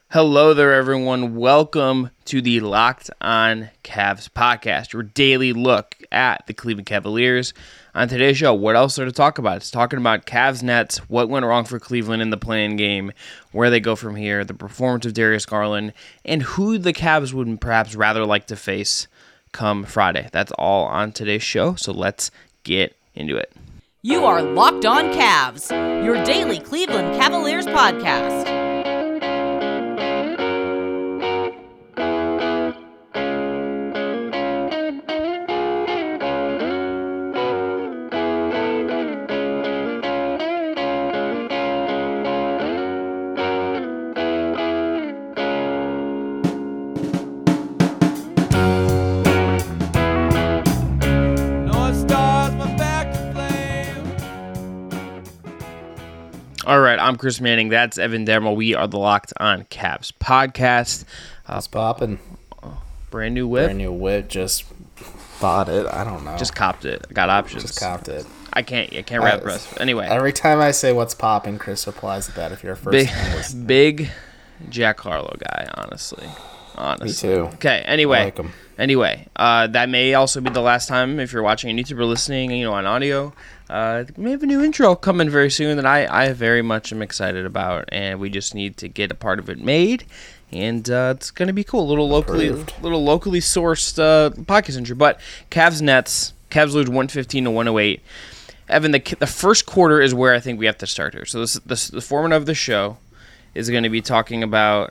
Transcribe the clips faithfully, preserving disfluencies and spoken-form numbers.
Hello there, everyone. Welcome to the Locked On Cavs podcast, your daily look at the Cleveland Cavaliers. On today's show, what else are to talk about? It's talking about Cavs Nets, what went wrong for Cleveland in the play-in game, where they go from here, the performance of Darius Garland, and who the Cavs would perhaps rather like to face come Friday. That's all on today's show, so let's get into it. You are Locked On Cavs, your daily Cleveland Cavaliers podcast. All right, I'm Chris Manning. That's Evan Dermo. We are the Locked On Cavs podcast. Uh, What's popping? Brand new whip. Brand new whip. Just bought it. I don't know. Just copped it. Got options. Just copped it. I can't. I can't wrap breath. Anyway, every time I say what's popping, Chris replies to that. If you're a first big, time listener. big Jack Harlow guy. Honestly, honestly. Me too. Okay. Anyway. I like him. Anyway, uh, that may also be the last time if you're watching on YouTube or listening, you know, on audio. Uh, we have a new intro coming very soon that I, I very much am excited about, and we just need to get a part of it made, and uh, it's going to be cool. A little locally, Approved. little locally sourced uh, podcast intro. But Cavs Nets, Cavs lose one fifteen to one oh eight. Evan, the the first quarter is where I think we have to start here. So this, this the format of the show is going to be talking about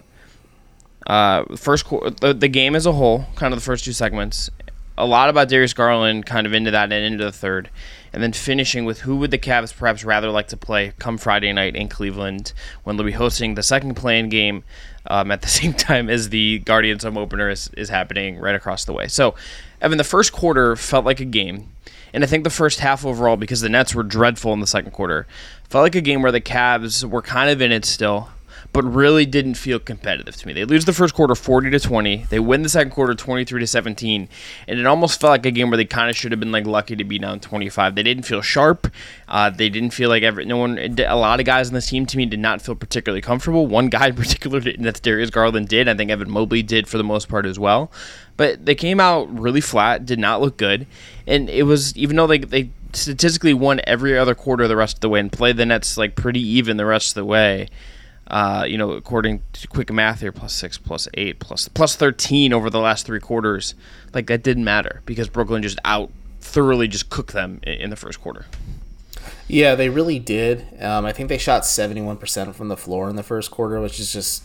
uh, first qu- the, the game as a whole, kind of the first two segments. A lot about Darius Garland, kind of into that and into the third. And then finishing with who would the Cavs perhaps rather like to play come Friday night in Cleveland when they'll be hosting the second play-in game um, at the same time as the Guardians home opener is, is happening right across the way. So, Evan, the first quarter felt like a game. And I think the first half overall, because the Nets were dreadful in the second quarter, felt like a game where the Cavs were kind of in it still, but really didn't feel competitive to me. They lose the first quarter forty to twenty. They win the second quarter twenty-three to seventeen, and it almost felt like a game where they kind of should have been like lucky to be down twenty-five. They didn't feel sharp. Uh, they didn't feel like every no one. A lot of guys on this team to me did not feel particularly comfortable. One guy in particular, and that's Darius Garland, did. I think Evan Mobley did for the most part as well. But they came out really flat, did not look good, and it was even though they they statistically won every other quarter the rest of the way and played the Nets like pretty even the rest of the way. Uh, you know, according to quick math here, plus six, plus eight, plus plus thirteen over the last three quarters. Like, that didn't matter because Brooklyn just out thoroughly just cooked them in, in the first quarter. Yeah, they really did. Um, I think they shot seventy-one percent from the floor in the first quarter, which is just,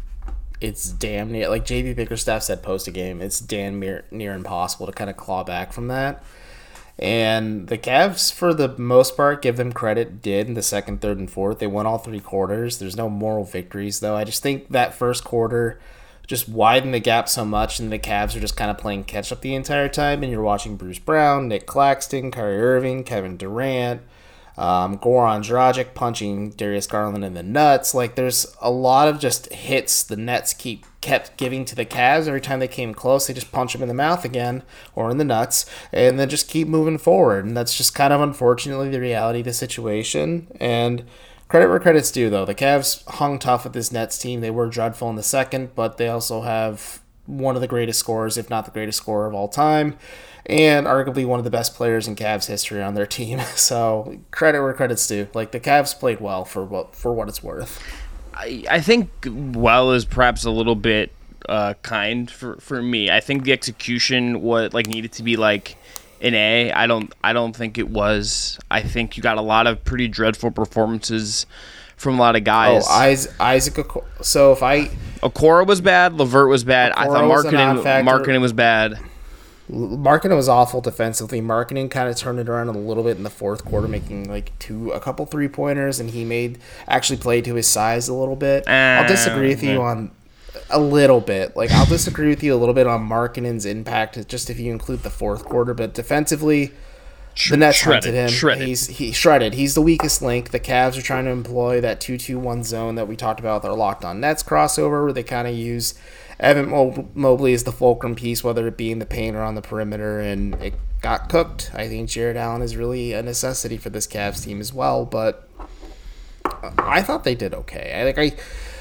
it's damn near, like J B Bickerstaff said post-game, it's damn near, near impossible to kind of claw back from that. And the Cavs, for the most part, give them credit, did in the second, third, and fourth. They won all three quarters. There's no moral victories, though. I just think that first quarter just widened the gap so much, and the Cavs are just kind of playing catch-up the entire time. And you're watching Bruce Brown, Nick Claxton, Kyrie Irving, Kevin Durant, um, Goran Dragic punching Darius Garland in the nuts. Like, there's a lot of just hits the Nets keep kept giving to the Cavs. Every time they came close, they just punch them in the mouth again or in the nuts and then just keep moving forward. And that's just kind of unfortunately the reality of the situation. And credit where credit's due, though. The Cavs hung tough with this Nets team. They were dreadful in the second, but they also have one of the greatest scorers, if not the greatest scorer of all time, and arguably one of the best players in Cavs history on their team. So credit where credit's due. Like, the Cavs played well for what for what it's worth. I, I think well is perhaps a little bit uh, kind for, for me. I think the execution was like needed to be like an A. I don't I don't think it was. I think you got a lot of pretty dreadful performances from a lot of guys. Oh, Isaac. Isaac so if I Okoro was bad, LeVert was bad. Okoro I thought Markkanen Markkanen was bad. Markkanen was awful defensively. Markkanen kind of turned it around a little bit in the fourth quarter, making like two, a couple three pointers, and he made actually played to his size a little bit. Uh, I'll disagree with you on a little bit. Like, I'll disagree with you a little bit on Markkanen's impact, just if you include the fourth quarter. But defensively, the Nets shredded, hunted him. Shredded. He's he shredded. He's the weakest link. The Cavs are trying to employ that two two one zone that we talked about, their Locked On Nets crossover, where they kind of use Evan Mobley is the fulcrum piece, whether it be in the paint or on the perimeter, and it got cooked. I think Jarrett Allen is really a necessity for this Cavs team as well, but I thought they did okay. I like I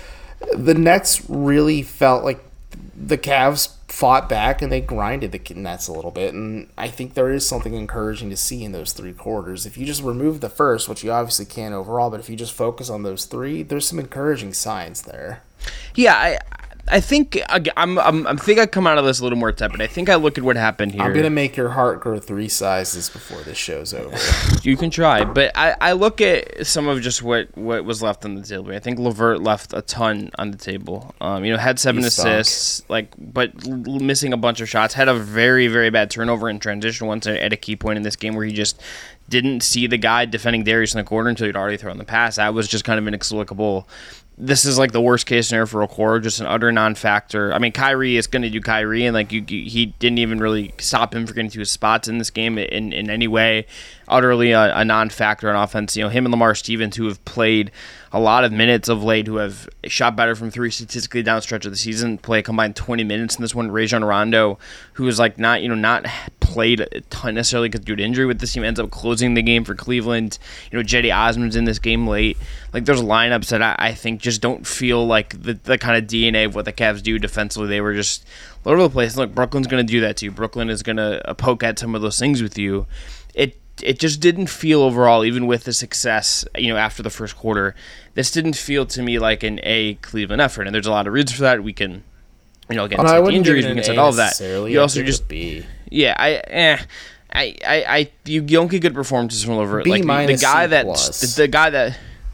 the Nets really felt like the Cavs fought back and they grinded the Nets a little bit, and I think there is something encouraging to see in those three quarters. If you just remove the first, which you obviously can overall, but if you just focus on those three, there's some encouraging signs there. Yeah, I I think I'm I'm I think I come out of this a little more tepid. I think I look at what happened here. I'm gonna make your heart grow three sizes before this show's over. You can try, but I, I look at some of just what, what was left on the table. I think LeVert left a ton on the table. Um, you know, had seven He assists, stunk. like, but l- missing a bunch of shots. Had a very very bad turnover in transition once at a key point in this game where he just didn't see the guy defending Darius in the corner until he'd already thrown the pass. That was just kind of inexplicable. This is like the worst case scenario for Okoro, just an utter non-factor. I mean, Kyrie is going to do Kyrie, and like you, you, he didn't even really stop him from getting to his spots in this game in, in any way. Utterly a, a non-factor on offense. You know, him and Lamar Stevens, who have played a lot of minutes of late, who have shot better from three statistically down the stretch of the season, play a combined twenty minutes in this one. Rajon Rondo, who is like not, you know, not played a ton necessarily due to injury with this team, ends up closing the game for Cleveland. You know, Jetty Osman's in this game late. Like, there's lineups that I, I think just don't feel like the, the kind of D N A of what the Cavs do defensively. They were just all over the place. Look, Brooklyn's going to do that to you. Brooklyn is going to poke at some of those things with you. It it just didn't feel overall, even with the success, you know, after the first quarter, this didn't feel to me like an A Cleveland effort. And there's a lot of reasons for that. We can, you know, get into the injuries, we can say all of that. You also just, B. yeah, I, eh, I, I, I, you don't get good performances from LeVert. B like the, the minus guy C that, plus. the, the guy that.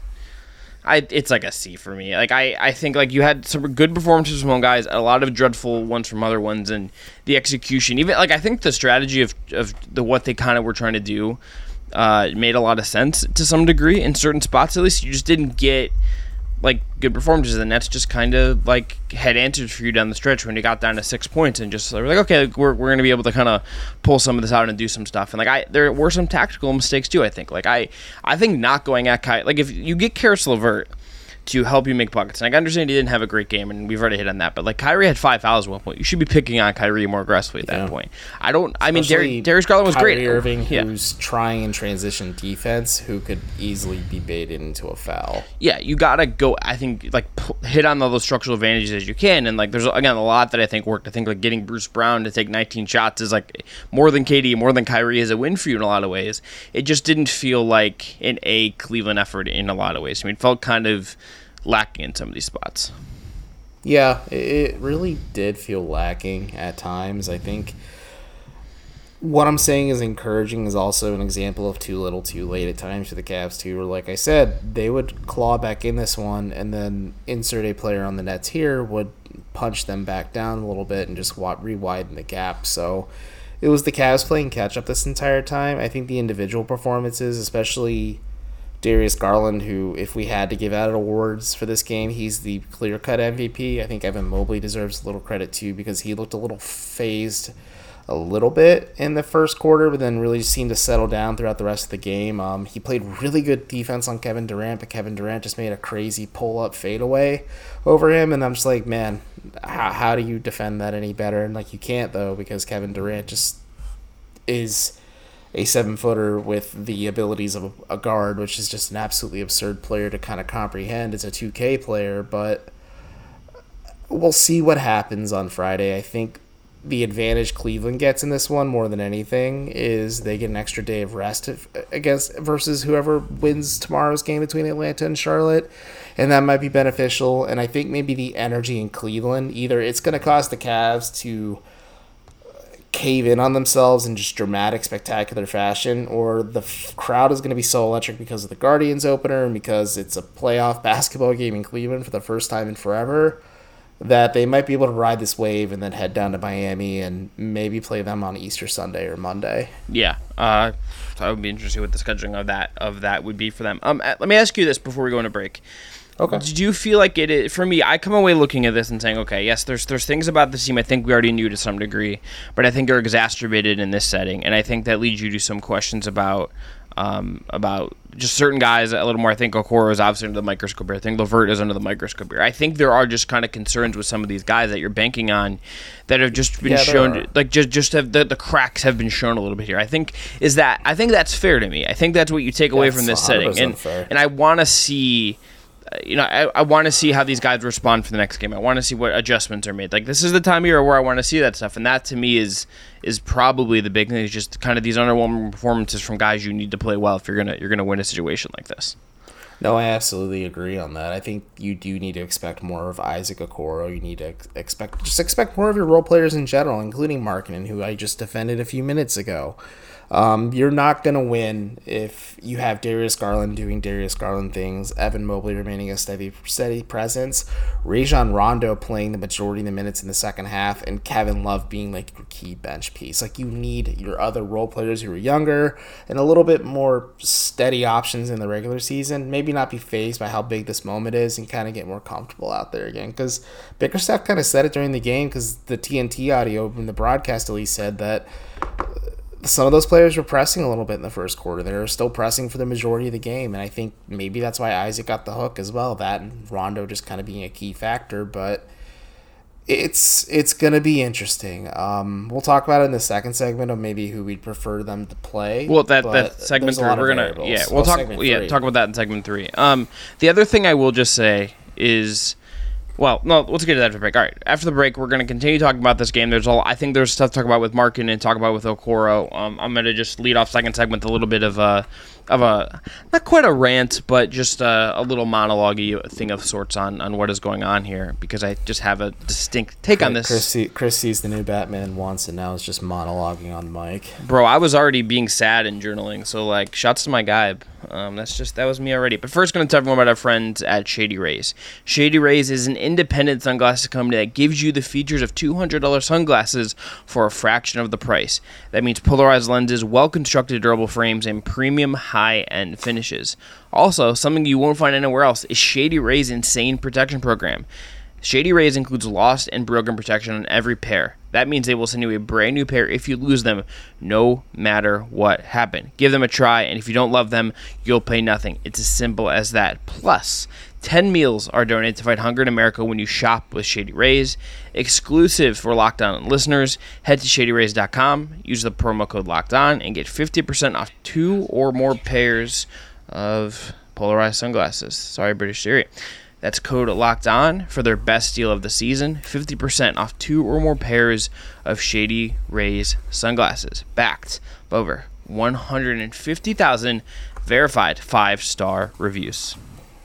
I, it's like a C for me. Like I, I think like you had some good performances from one guys, a lot of dreadful ones from other ones, and the execution. Even like I think the strategy of of the what they kind of were trying to do uh, made a lot of sense to some degree in certain spots. At least you just didn't get like good performances, and that's just kind of like had answers for you down the stretch when you got down to six points and just like, okay, we're we're gonna be able to kind of pull some of this out and do some stuff. And like I, there were some tactical mistakes too. I think like I, I think not going at Kai, like if you get Karis LeVert to help you make buckets. And I understand he didn't have a great game, and we've already hit on that. But like Kyrie had five fouls at one point. You should be picking on Kyrie more aggressively at that Yeah. point. I don't. I mean, Especially Dar- Darius Garland was Kyrie great. Irving, yeah. who's trying in transition defense, who could easily be baited into a foul. Yeah, you gotta go. I think like p- hit on all those structural advantages as you can, and like there's again a lot that I think worked. I think like getting Bruce Brown to take nineteen shots is like more than K D, more than Kyrie is a win for you in a lot of ways. It just didn't feel like an A Cleveland effort in a lot of ways. I mean, it felt kind of lacking in some of these spots. Yeah, it really did feel lacking at times. I think what I'm saying is encouraging is also an example of too little too late at times for the Cavs too, where like I said, they would claw back in this one and then insert a player on the Nets here would punch them back down a little bit and just re-widen the gap. So it was the Cavs playing catch up this entire time. I think the individual performances, especially Darius Garland, who, if we had to give out awards for this game, he's the clear-cut M V P. I think Evan Mobley deserves a little credit, too, because he looked a little phased a little bit in the first quarter, but then really seemed to settle down throughout the rest of the game. Um, he played really good defense on Kevin Durant, but Kevin Durant just made a crazy pull-up fadeaway over him, and I'm just like, man, how, how do you defend that any better? And, like, you can't, though, because Kevin Durant just is a seven-footer with the abilities of a guard, which is just an absolutely absurd player to kind of comprehend as a two K player, but we'll see what happens on Friday. I think the advantage Cleveland gets in this one more than anything is they get an extra day of rest against versus whoever wins tomorrow's game between Atlanta and Charlotte, and that might be beneficial. And I think maybe the energy in Cleveland, either it's going to cause the Cavs to cave in on themselves in just dramatic, spectacular fashion, or the f- crowd is going to be so electric because of the Guardians opener and because it's a playoff basketball game in Cleveland for the first time in forever, that they might be able to ride this wave and then head down to Miami and maybe play them on Easter Sunday or Monday. Yeah, uh, I would be interested what the scheduling of that of that would be for them. Um, let me ask you this before we go into break. Okay. Did you feel like it is, for me, I come away looking at this and saying, okay, yes, there's there's things about this team I think we already knew to some degree, but I think are exacerbated in this setting, and I think that leads you to some questions about um, about just certain guys a little more. I think Okoro is obviously under the microscope here. I think LeVert is under the microscope here. I think there are just kind of concerns with some of these guys that you're banking on that have just been yeah, shown, are. like just just have the, the cracks have been shown a little bit here. I think is that I think that's fair to me. I think that's what you take away That's from this one hundred setting, percent and fair. and I want to see you know, I, I want to see how these guys respond for the next game. I want to see what adjustments are made. Like, this is the time of year where I want to see that stuff, and that to me is is probably the big thing. Is just kind of these underwhelming performances from guys you need to play well if you're gonna you're gonna win a situation like this. No, I absolutely agree on that. I think you do need to expect more of Isaac Okoro. You need to ex- expect just expect more of your role players in general, including Markkanen, who I just defended a few minutes ago. Um, you're not going to win if you have Darius Garland doing Darius Garland things, Evan Mobley remaining a steady steady presence, Rajon Rondo playing the majority of the minutes in the second half, and Kevin Love being like your key bench piece. Like, you need your other role players who are younger and a little bit more steady options in the regular season. Maybe not be fazed by how big this moment is and kind of get more comfortable out there again. Because Bickerstaff kind of said it during the game, because the T N T audio in the broadcast at least said that some of those players were pressing a little bit in the first quarter. They were still pressing for the majority of the game, and I think maybe that's why Isaac got the hook as well. That and Rondo just kind of being a key factor, but it's it's going to be interesting. Um, we'll talk about it in the second segment of maybe who we'd prefer them to play. Well, that, that segment three, we're gonna variables. yeah, we'll oh, talk yeah three. talk about that in segment three. Um, the other thing I will just say is. Well, no, let's get to that after the break. All right, after the break, we're going to continue talking about this game. There's all I think there's stuff to talk about with Markkanen and talk about with Okoro. Um, I'm going to just lead off second segment with a little bit of a, of a not quite a rant, but just a, a little monologue-y thing of sorts on, on what is going on here, because I just have a distinct take on this. Chris, see, Chris sees the new Batman once, and now is just monologuing on the mic. Bro, I was already being sad and journaling, so like, shouts to my guy. Um, that's just that was me already. But first, going to tell everyone about our friends at Shady Rays. Shady Rays is an independent sunglasses company that gives you the features of two hundred dollars sunglasses for a fraction of the price. That means polarized lenses, well-constructed durable frames, and premium high-end finishes. Also, something you won't find anywhere else is Shady Rays' Insane Protection Program. Shady Rays includes lost and broken protection on every pair. That means they will send you a brand new pair if you lose them, no matter what happened. Give them a try, and if you don't love them, you'll pay nothing. It's as simple as that. Plus, ten meals are donated to fight hunger in America when you shop with Shady Rays. Exclusive for Locked On listeners, head to shady rays dot com, use the promo code Locked On, and get fifty percent off two or more pairs of polarized sunglasses. Sorry, British Theory. That's code Locked On for their best deal of the season. fifty percent off two or more pairs of Shady Rays sunglasses. Backed by over one hundred fifty thousand verified five-star reviews.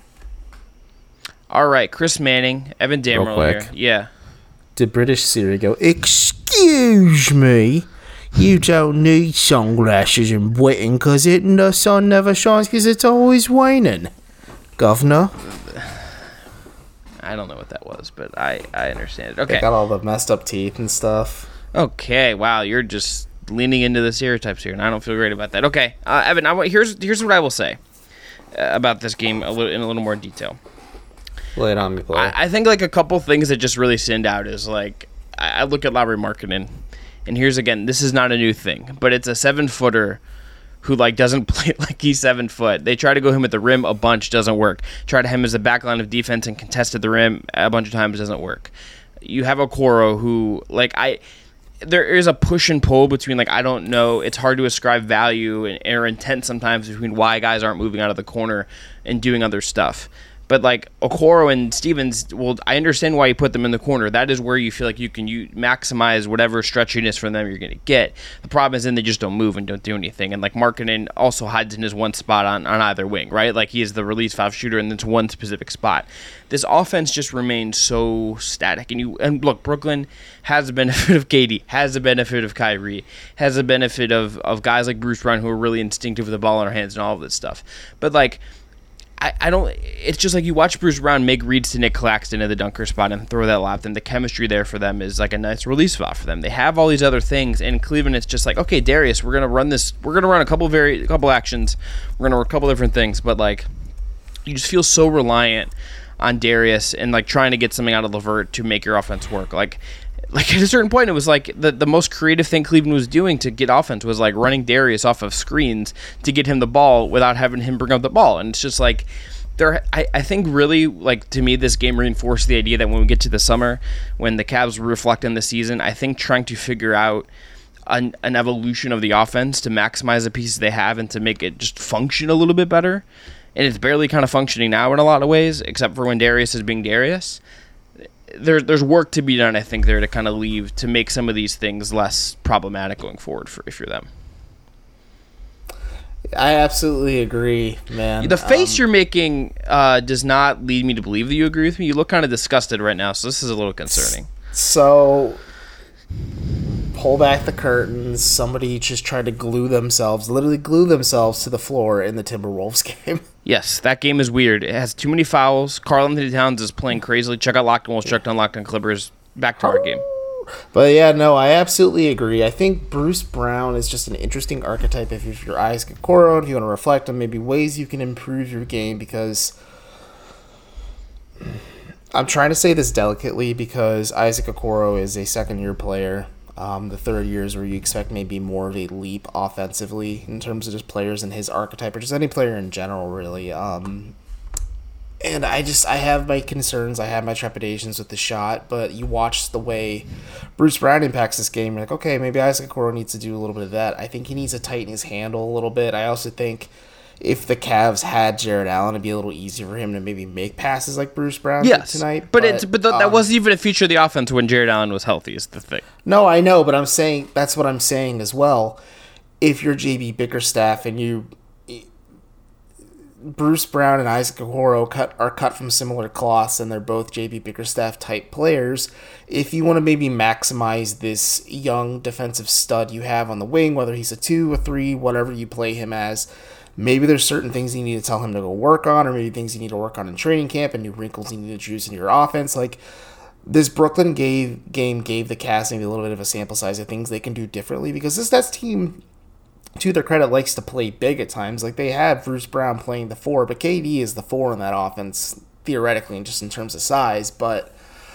All right, Chris Manning, Evan Dammerle here. Yeah. Did British Siri go, excuse me, you don't need sunglasses in Britain because the sun never shines because it's always raining, governor? I don't know what that was, but I, I understand it. Okay. They got all the messed up teeth and stuff. Okay, wow, you're just leaning into the stereotypes here, and I don't feel great about that. Okay, uh, Evan, I, here's here's what I will say uh, about this game a little in a little more detail. Lay it on me, player. I, I think like a couple things that just really stand out is like I, I look at Lauri Markkanen, and here's again, this is not a new thing, but it's a seven footer who like doesn't play like he's seven foot. They try to go him at the rim a bunch, doesn't work. Try to him as the back line of defense and contest at the rim a bunch of times, doesn't work. You have Okoro who like I there is a push and pull between like I don't know, it's hard to ascribe value and or intent sometimes between why guys aren't moving out of the corner and doing other stuff. But like Okoro and Stevens, well, I understand why you put them in the corner. That is where you feel like you can you maximize whatever stretchiness from them you're going to get. The problem is then they just don't move and don't do anything. And like Markkanen also hides in his one spot on, on either wing, right? Like he is the release valve shooter and it's one specific spot. This offense just remains so static. And you and look, Brooklyn has the benefit of K D, has the benefit of Kyrie, has the benefit of, of guys like Bruce Brown who are really instinctive with the ball in their hands and all of this stuff. But like I, I don't. It's just like you watch Bruce Brown make reads to Nick Claxton at the dunker spot and throw that lob. And the chemistry there for them is like a nice release valve for them. They have all these other things. In Cleveland, it's just like, okay, Darius, we're gonna run this. We're gonna run a couple very, a couple actions. We're gonna run a couple different things. But like, you just feel so reliant on Darius and like trying to get something out of LeVert to make your offense work. Like. Like at a certain point, it was like the, the most creative thing Cleveland was doing to get offense was like running Darius off of screens to get him the ball without having him bring up the ball. And it's just like, there. I, I think really, like to me, this game reinforced the idea that when we get to the summer, when the Cavs reflect on the season, I think trying to figure out an, an evolution of the offense to maximize the pieces they have and to make it just function a little bit better and it's barely kind of functioning now in a lot of ways, except for when Darius is being Darius. There, there's work to be done, I think, there to kind of leave to make some of these things less problematic going forward for if you're them. I absolutely agree, man. The face um, you're making uh, does not lead me to believe that you agree with me. You look kind of disgusted right now, so this is a little concerning. So, pull back the curtains. Somebody just tried to glue themselves, literally glue themselves to the floor in the Timberwolves game. Yes, that game is weird. It has too many fouls. Karl-Anthony Towns is playing crazily. Check out Locked On Wolves, check out Locked On Clippers. Back to our game. But yeah, no, I absolutely agree. I think Bruce Brown is just an interesting archetype if you're Isaac Okoro, if you want to reflect on maybe ways you can improve your game, because I'm trying to say this delicately because Isaac Okoro is a second-year player. Um, the third year is where you expect maybe more of a leap offensively in terms of just players and his archetype, or just any player in general, really. Um, and I just, I have my concerns, I have my trepidations with the shot, but you watch the way Bruce Brown impacts this game, you're like, okay, maybe Isaac Okoro needs to do a little bit of that. I think he needs to tighten his handle a little bit. I also think if the Cavs had Jared Allen, it'd be a little easier for him to maybe make passes like Bruce Brown yes, did tonight. But, but, it's, but the, um, that wasn't even a feature of the offense when Jared Allen was healthy, is the thing. No, I know, but I'm saying, that's what I'm saying as well. If you're J B Bickerstaff and you... Bruce Brown and Isaac Okoro cut are cut from similar cloths, and they're both J B Bickerstaff type players. If you want to maybe maximize this young defensive stud you have on the wing, whether he's a two, a three, whatever you play him as, maybe there's certain things you need to tell him to go work on, or maybe things you need to work on in training camp, and new wrinkles you need to introduce into your offense. Like, this Brooklyn gave, game gave the Cavs maybe a little bit of a sample size of things they can do differently, because this Nets team, to their credit, likes to play big at times. Like, they had Bruce Brown playing the four, but K D is the four in that offense, theoretically, and just in terms of size. But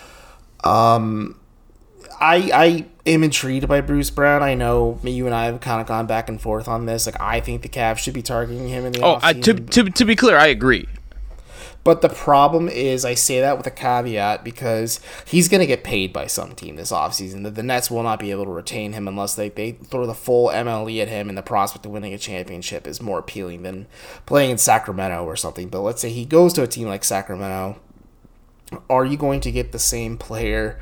um, I I am intrigued by Bruce Brown. I know you and I have kind of gone back and forth on this. Like, I think the Cavs should be targeting him in the oh, offseason. I, to, to, to be clear, I agree. But the problem is, I say that with a caveat because he's going to get paid by some team this offseason. The, the Nets will not be able to retain him unless they, they throw the full M L E at him, and the prospect of winning a championship is more appealing than playing in Sacramento or something. But let's say he goes to a team like Sacramento. Are you going to get the same player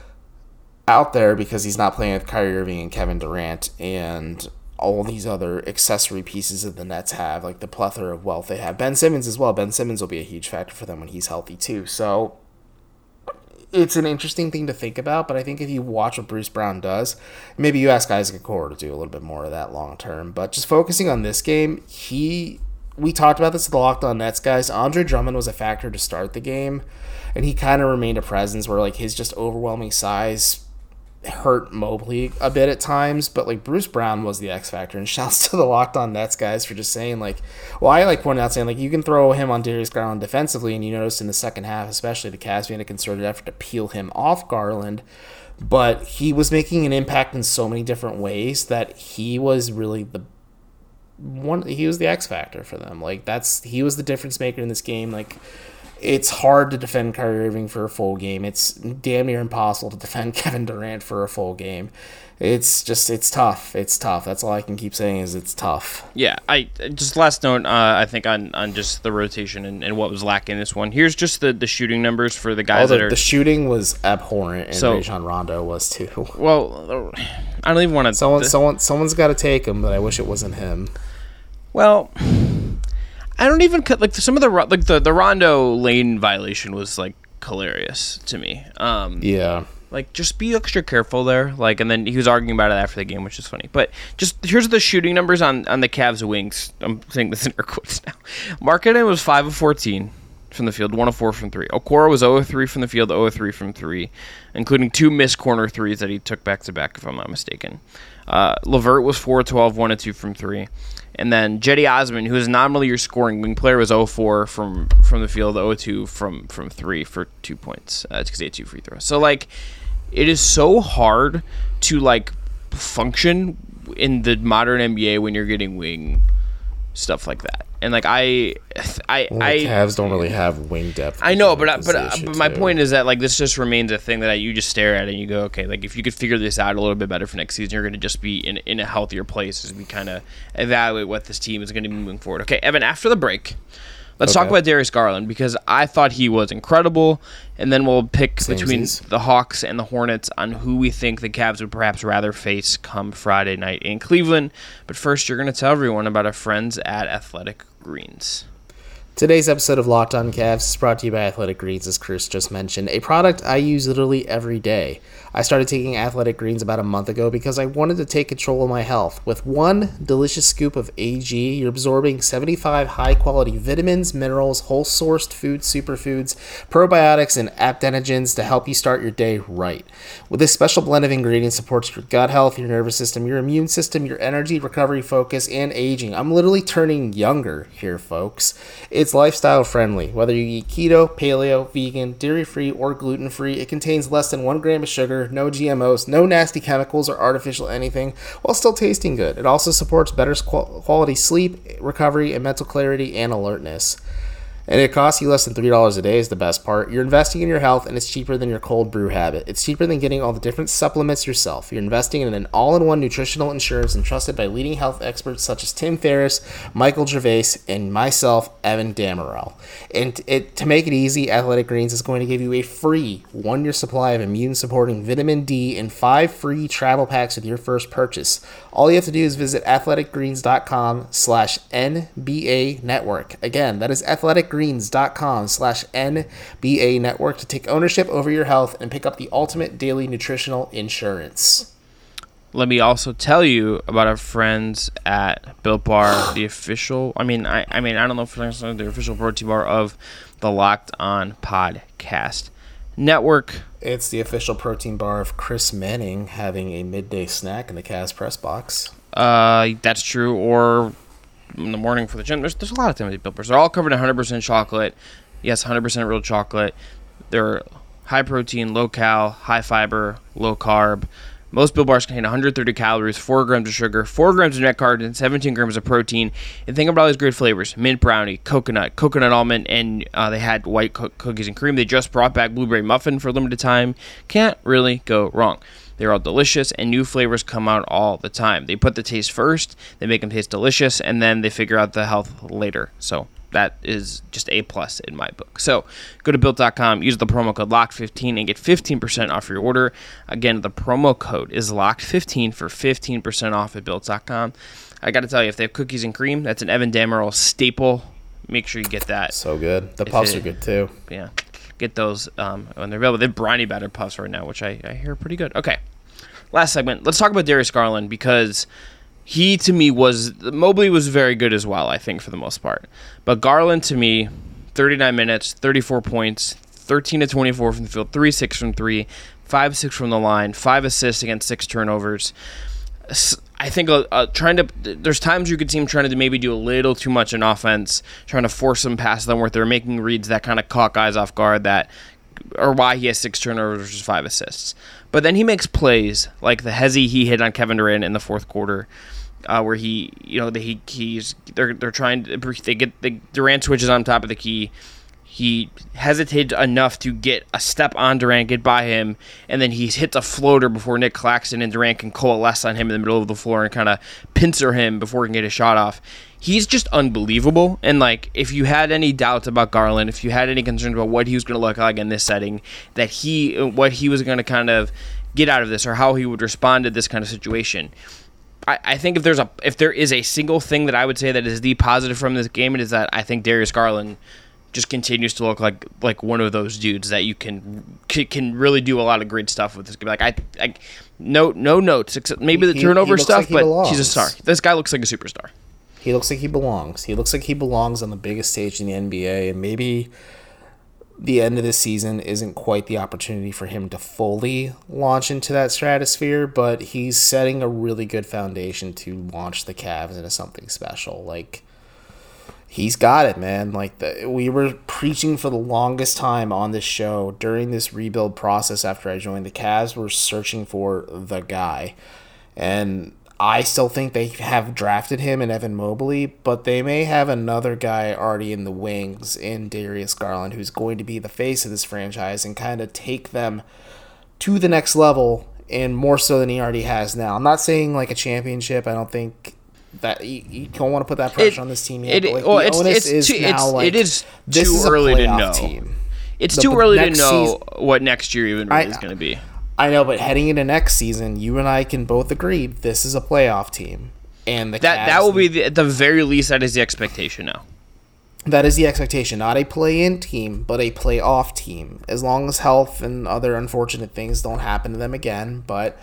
out there because he's not playing with Kyrie Irving and Kevin Durant and all these other accessory pieces that the Nets have, like the plethora of wealth they have? Ben Simmons as well. Ben Simmons will be a huge factor for them when he's healthy too. So it's an interesting thing to think about, but I think if you watch what Bruce Brown does, maybe you ask Isaac Okoro to do a little bit more of that long term. But just focusing on this game, he we talked about this at the Locked On Nets, guys. Andre Drummond was a factor to start the game, and he kind of remained a presence where like his just overwhelming size hurt Mobley a bit at times, but like Bruce Brown was the X factor. And shouts to the Locked On Nets guys for just saying like, well, I like pointing out saying like you can throw him on Darius Garland defensively, and you noticed in the second half, especially, the Cavs made a concerted effort to peel him off Garland, but he was making an impact in so many different ways that he was really the one. He was the X factor for them. Like that's he was the difference maker in this game. Like, it's hard to defend Kyrie Irving for a full game. It's damn near impossible to defend Kevin Durant for a full game. It's just, it's tough. It's tough. That's all I can keep saying is it's tough. Yeah, I just last note, uh, I think on, on just the rotation and, and what was lacking in this one. Here's just the, the shooting numbers for the guys oh, the, that are... The shooting was abhorrent, and so, Rajon Rondo was too. Well, I don't even want to... Someone, someone, someone's got to take him, but I wish it wasn't him. Well... I don't even cut like some of the like the, the Rondo lane violation was like hilarious to me. Um, yeah, like just be extra careful there. Like, and then he was arguing about it after the game, which is funny. But just here's the shooting numbers on, on the Cavs wings. I'm saying this in air quotes now. Markkanen was five of fourteen from the field, one of four from three. Okoro was zero of three from the field, zero of three from three, including two missed corner threes that he took back to back, if I'm not mistaken. Uh, LeVert was four of twelve, one of two from three. And then Cedi Osman, who is nominally your scoring wing player, was zero of four from, from the field, zero of two from, from three for two points. Uh, it's because he had two free throws. So, like, it is so hard to, like, function in the modern N B A when you're getting wing stuff like that. And, like, I... I, well, the I Cavs don't really have wing depth. I know, but but, uh, but my too. point is that, like, this just remains a thing that you just stare at and you go, okay, like, if you could figure this out a little bit better for next season, you're going to just be in, in a healthier place as we kind of evaluate what this team is going to be moving forward. Okay, Evan, after the break, Let's Okay. talk about Darius Garland because I thought he was incredible, and then we'll pick Samesies. between the Hawks and the Hornets on who we think the Cavs would perhaps rather face come Friday night in Cleveland. But first, you're going to tell everyone about our friends at Athletic Greens. Today's episode of Locked On Cavs is brought to you by Athletic Greens, as Chris just mentioned, a product I use literally every day. I started taking Athletic Greens about a month ago because I wanted to take control of my health. With one delicious scoop of A G, you're absorbing seventy-five high-quality vitamins, minerals, whole-sourced food superfoods, probiotics, and adaptogens to help you start your day right. With this special blend of ingredients supports your gut health, your nervous system, your immune system, your energy, recovery, focus, and aging. I'm literally turning younger here, folks. It's lifestyle friendly. Whether you eat keto, paleo, vegan, dairy-free, or gluten-free, it contains less than one gram of sugar, no G M Os, no nasty chemicals or artificial anything, while still tasting good. It also supports better quality sleep, recovery, and mental clarity and alertness. And it costs you less than three dollars a day is the best part. You're investing in your health, and it's cheaper than your cold brew habit. It's cheaper than getting all the different supplements yourself. You're investing in an all-in-one nutritional insurance entrusted by leading health experts such as Tim Ferriss, Michael Gervais, and myself, Evan Damarel. And it, to make it easy, Athletic Greens is going to give you a free one-year supply of immune-supporting vitamin D and five free travel packs with your first purchase. All you have to do is visit athleticgreens.com slash NBA network. Again, that is athleticgreens.com slash NBA network to take ownership over your health and pick up the ultimate daily nutritional insurance. Let me also tell you about our friends at Built Bar, the official. I mean, I, I mean, I don't know if it's the official protein bar of the Locked On Podcast Network. It's the official protein bar of Chris Manning having a midday snack in the Cavs press box. Uh, that's true. Or in the morning for the gym. There's there's a lot of things with Built Bars. They're all covered in one hundred percent chocolate. Yes, one hundred percent real chocolate. They're high protein, low cal, high fiber, low carb. Most Built Bars contain one hundred thirty calories, four grams of sugar, four grams of net carbs, and seventeen grams of protein. And think about all these great flavors: mint brownie, coconut, coconut almond, and uh, they had white co- cookies and cream. They just brought back blueberry muffin for a limited time. Can't really go wrong. They're all delicious, and new flavors come out all the time. They put the taste first, they make them taste delicious, and then they figure out the health later. So that is just A plus in my book. So go to built dot com, use the promo code locked fifteen, and get fifteen percent off your order. Again, the promo code is locked fifteen for fifteen percent off at built dot com. I got to tell you, if they have cookies and cream, that's an Evan Damarel staple. Make sure you get that. So good. The If puffs it- are good too. Yeah, get those um, when they're available. They have brownie batter puffs right now, which I, I hear are pretty good. Okay, last segment. Let's talk about Darius Garland because he, to me, was Mobley was very good as well, I think, for the most part. But Garland, to me, thirty-nine minutes, thirty-four points, thirteen to twenty-four from the field, three six from three, five six from the line, five assists against six turnovers. I think uh, uh, trying to there's times you could see him trying to maybe do a little too much in offense, trying to force them past them where they're making reads that kind of caught guys off guard, that or why he has six turnovers versus five assists. But then he makes plays like the hezzy he hit on Kevin Durant in the fourth quarter. Uh, where he, you know, the, he he's they're they're trying to they get the Durant switches on top of the key. He hesitated enough to get a step on Durant, get by him, and then he hits a floater before Nick Claxton and Durant can coalesce on him in the middle of the floor and kind of pincer him before he can get a shot off. He's just unbelievable. And, like, if you had any doubts about Garland, if you had any concerns about what he was going to look like in this setting, that he, what he was going to kind of get out of this or how he would respond to this kind of situation, I, I think if there's a if there is a single thing that I would say that is the positive from this game, it is that I think Darius Garland just continues to look like like one of those dudes that you can can really do a lot of great stuff with this game. Like I, I no no notes except maybe the He- turnover he looks stuff, like he but belongs. he's a star. This guy looks like a superstar. He looks like he belongs. He looks like he belongs on the biggest stage in the N B A, and maybe the end of the season isn't quite the opportunity for him to fully launch into that stratosphere, but he's setting a really good foundation to launch the Cavs into something special. Like, he's got it, man. Like, the, we were preaching for the longest time on this show during this rebuild process after I joined. The Cavs were searching for the guy, and I still think they have drafted him in Evan Mobley, but they may have another guy already in the wings in Darius Garland who's going to be the face of this franchise and kind of take them to the next level, and more so than he already has now. I'm not saying like a championship. I don't think that you, you don't want to put that pressure It- on this team yet. It, but, like, well, the it's onus it's is too now, it's, like, it is this too is a early to playoff know. team. It's The- too the early to next know season- what next year even really I- is going to be. I know, but heading into next season, you and I can both agree this is a playoff team, and the That Cavs, that will be the, at the very least that is the expectation now. that is the expectation. Not a play-in team, but a playoff team. As long as health and other unfortunate things don't happen to them again, but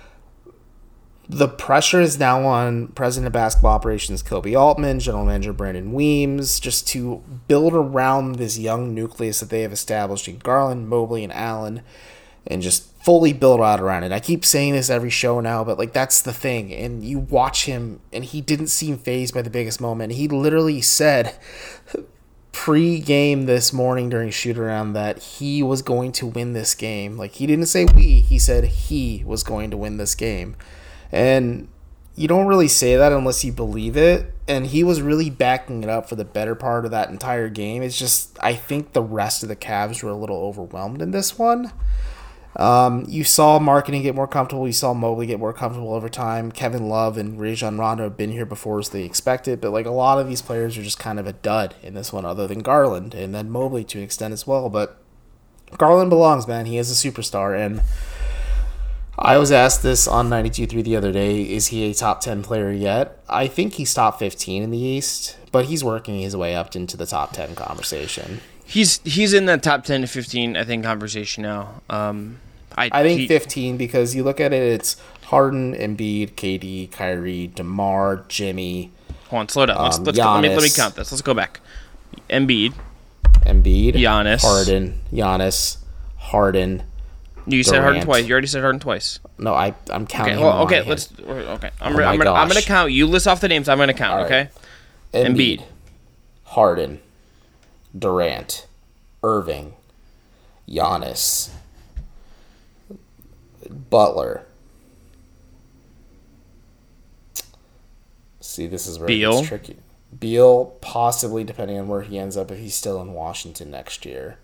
the pressure is now on President of Basketball Operations Kobe Altman, General Manager Brandon Weems, just to build around this young nucleus that they have established in Garland, Mobley, and Allen, and just fully build out around it. I keep saying this every show now, but like that's the thing. And you watch him, and he didn't seem fazed by the biggest moment. He literally said pre-game this morning during shoot around that he was going to win this game. Like, he didn't say we, he said he was going to win this game. And you don't really say that unless you believe it. And he was really backing it up for the better part of that entire game. It's just, I think the rest of the Cavs were a little overwhelmed in this one. Um, you saw Marketing get more comfortable. You saw Mobley get more comfortable over time. Kevin Love and Rajon Rondo have been here before as they expected. But like a lot of these players are just kind of a dud in this one, other than Garland. And then Mobley to an extent as well. But Garland belongs, man. He is a superstar. And I was asked this on ninety-two point three the other day, is he a top ten player yet? I think he's top fifteen in the East, but he's working his way up into the top ten conversation. He's he's in that top ten to fifteen, I think, conversation now. Um, I, I think he, fifteen because you look at it, it's Harden, Embiid, K D, Kyrie, DeMar, Jimmy, Hold on, slow down. Let's, um, let's go, let, me, let me Giannis. count this. Let's go back. Embiid. Embiid, Giannis. Harden, Giannis, Harden. You said Harden Durant. twice. You already said Harden twice. No, I I'm counting. Okay, him well, on okay, my let's. head. Okay, I'm, Oh re- my I'm, gonna, I'm gonna gosh. count. You list off the names. I'm gonna count. All right. Okay. Embiid, Embiid. Harden, Durant, Irving, Giannis, Butler. See, this is where it Beal. gets tricky. Beal, possibly, depending on where he ends up if he's still in Washington next year.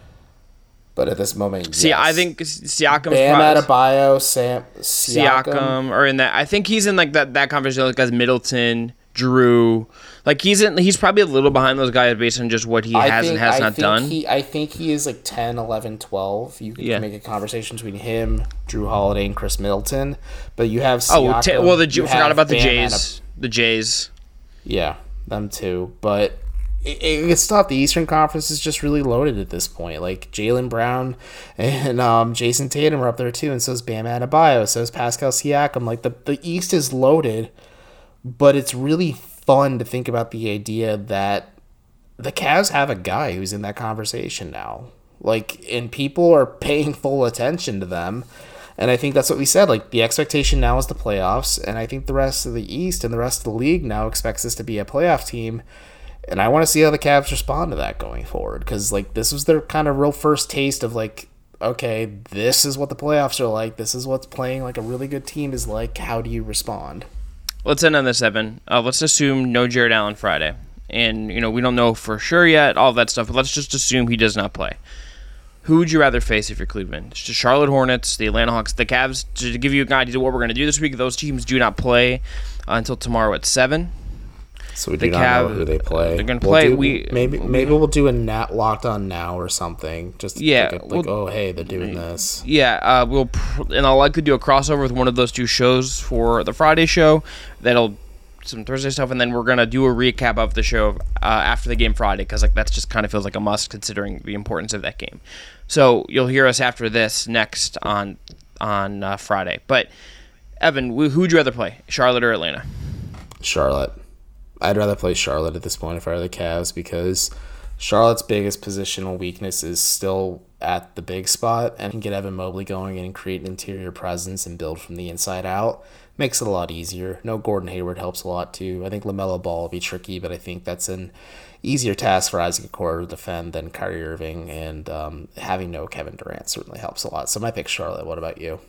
But at this moment, See, yes. I think Siakam's Bam probably, Adebayo, Sam Siakam. Siakam or in that. I think he's in like that that conversation like as Middleton, Drew. Like he's in. He's probably a little behind those guys based on just what he I has think, and has I not think done. He, I think he is like ten, eleven, twelve. You can Yeah. make a conversation between him, Drew Holiday, and Chris Middleton. But you have oh, Siakam. ta- well, the you forgot have about the Bam Jays. The Jays. Yeah, them too. But it, it's tough. The Eastern Conference is just really loaded at this point. Like Jaylen Brown and um, Jason Tatum are up there too, and so is Bam Adebayo, so is Pascal Siakam. Like the, the East is loaded, but it's really fun to think about the idea that the Cavs have a guy who's in that conversation now. Like, and people are paying full attention to them. And I think that's what we said. Like, the expectation now is the playoffs. And I think the rest of the East and the rest of the league now expects this to be a playoff team. And I want to see how the Cavs respond to that going forward. Because, like, this was their kind of real first taste of, like, okay, this is what the playoffs are like. This is what's playing like a really good team is like. How do you respond? Let's end on this, Evan. Uh, let's assume no Jared Allen Friday. And, you know, we don't know for sure yet, all of that stuff, but let's just assume he does not play. Who would you rather face if you're Cleveland? It's the Charlotte Hornets, the Atlanta Hawks, the Cavs. To give you an idea of what we're going to do this week, those teams do not play uh, until tomorrow at seven. So we The do not Cav- know who they play. they're gonna We'll play- do- we- maybe we- maybe we'll do a nat locked on now or something. Just to Yeah, like, like we'll- oh hey, they're doing this. Yeah, uh, we'll pr- and I'll likely do a crossover with one of those two shows for the Friday show. That'll some Thursday stuff, and then we're gonna do a recap of the show uh, after the game Friday because like that just kind of feels like a must considering the importance of that game. So you'll hear us after this next on on uh, Friday. But Evan, who would you rather play, Charlotte or Atlanta? Charlotte. I'd rather play Charlotte at this point if I were the Cavs because Charlotte's biggest positional weakness is still at the big spot and can get Evan Mobley going and create an interior presence and build from the inside out. Makes it a lot easier. No Gordon Hayward helps a lot too. I think LaMelo Ball will be tricky, but I think that's an easier task for Isaac Okoro to defend than Kyrie Irving, and um, having no Kevin Durant certainly helps a lot. So my pick Charlotte. What about you?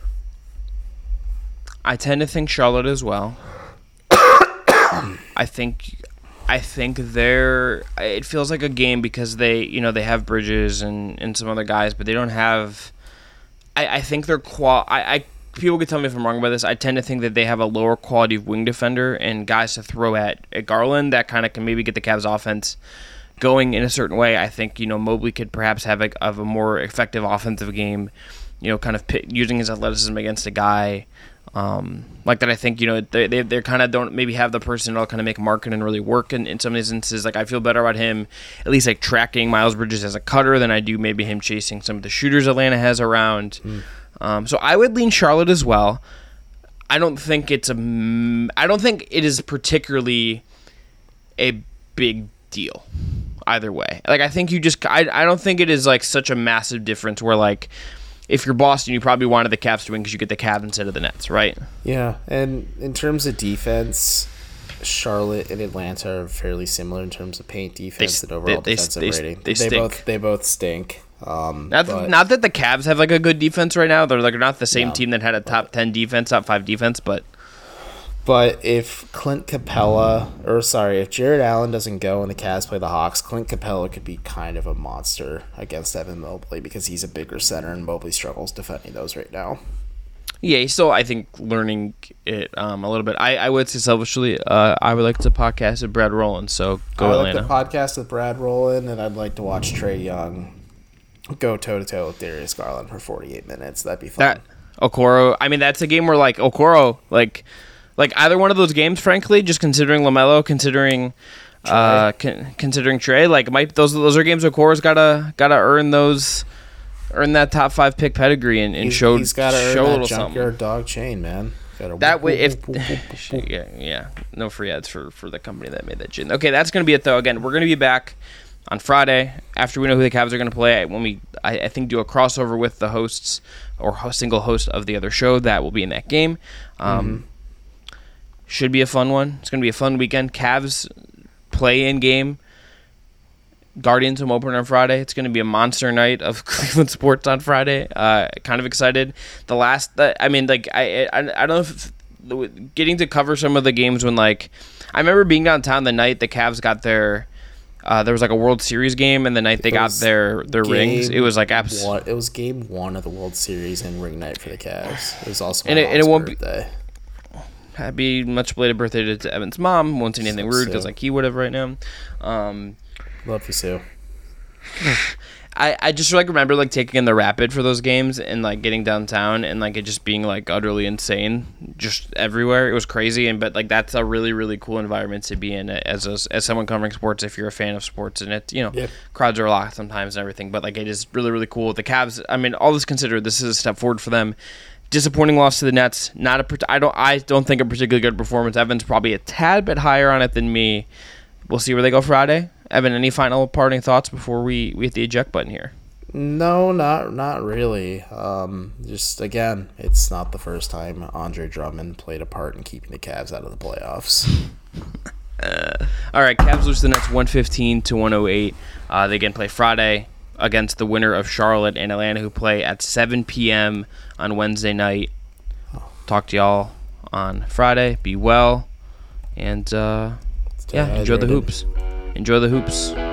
I tend to think Charlotte as well. I think I think they're it feels like a game because they you know they have Bridges and, and some other guys, but they don't have I, I think they're qual I, I people could tell me if I'm wrong about this. I tend to think that they have a lower quality of wing defender and guys to throw at, at Garland that kind of can maybe get the Cavs offense going in a certain way. I think, you know, Mobley could perhaps have a, have a more effective offensive game, you know, kind of pit, using his athleticism against a guy um, like that. I think, you know, they they they kind of don't maybe have the personnel kind of make Markkanen really work in, in some of these instances. Like, I feel better about him at least like tracking Miles Bridges as a cutter than I do maybe him chasing some of the shooters Atlanta has around. Mm. Um, so I would lean Charlotte as well. I don't think it's a I don't think it is particularly a big deal either way. Like, I think you just I I don't think it is like such a massive difference where, like, if you're Boston, you probably wanted the Cavs to win because you get the Cavs instead of the Nets, right? Yeah, and in terms of defense, Charlotte and Atlanta are fairly similar in terms of paint defense they, and overall they, defensive they, rating. They, they, they both they both stink. Um, not, but, not that the Cavs have like a good defense right now. They're like not the same no, team that had a top ten defense, top five defense, but but if Clint Capella, or sorry, if Jared Allen doesn't go and the Cavs play the Hawks, Clint Capella could be kind of a monster against Evan Mobley because he's a bigger center and Mobley struggles defending those right now. Yeah, he's still, I think, learning it um, a little bit. I, I would say selfishly, uh, I would like to podcast with Brad Rowland, so go I Atlanta. like to podcast with Brad Rowland, and I'd like to watch Trae Young go toe-to-toe with Darius Garland for forty-eight minutes. That'd be fun. That Okoro, I mean, that's a game where, like, Okoro, like, like either one of those games, frankly, just considering LaMelo, considering uh, con- considering Trae, like, might those those are games Okoro's gotta gotta earn those. Earn that top five pick pedigree and, and he's, show he's gotta earn show a that little junkyard something. dog chain, man. Gotta That whoop, way, whoop, if whoop, whoop, whoop, whoop. yeah, yeah, no free ads for, for the company that made that chain. Okay, that's gonna be it though. Again, we're gonna be back on Friday after we know who the Cavs are gonna play. When we, I, I think, do a crossover with the hosts or a single host of the other show that will be in that game. Um, mm-hmm. Should be a fun one. It's gonna be a fun weekend. Cavs play in game. Guardians home opener on Friday. It's going to be a monster night of Cleveland sports on Friday. Uh, kind of excited. The last, I mean, like I, I, I don't know if getting to cover some of the games when, like, I remember being downtown the night the Cavs got their. Uh, there was like a World Series game, and the night they it got their their rings, it was like abs- one, It was game one of the World Series and ring night for the Cavs. It was also my and it, and it won't birthday. Be, happy much belated birthday to, to Evan's mom. Won't say anything so rude because like he would have right now. Um, Love you, Sue. I, I just like remember like taking in the Rapid for those games and like getting downtown and like it just being like utterly insane just everywhere. It was crazy, and but like that's a really really cool environment to be in as a, as someone covering sports if you're a fan of sports, and it, you know, yeah. crowds are locked sometimes and everything, but like it is really really cool. The Cavs, I mean, all this considered, this is a step forward for them. Disappointing loss to the Nets. Not a I don't I don't think a particularly good performance. Evan's probably a tad bit higher on it than me. We'll see where they go Friday. Evan, any final parting thoughts before we, we hit the eject button here? No, not not really. Um, just, again, it's not the first time Andre Drummond played a part in keeping the Cavs out of the playoffs. uh, all right, Cavs lose the Nets one fifteen to one oh eight. Uh, they again play Friday against the winner of Charlotte and Atlanta, who play at seven p.m. on Wednesday night. Talk to y'all on Friday. Be well. And, uh, yeah, enjoy the hoops. Enjoy the hoops.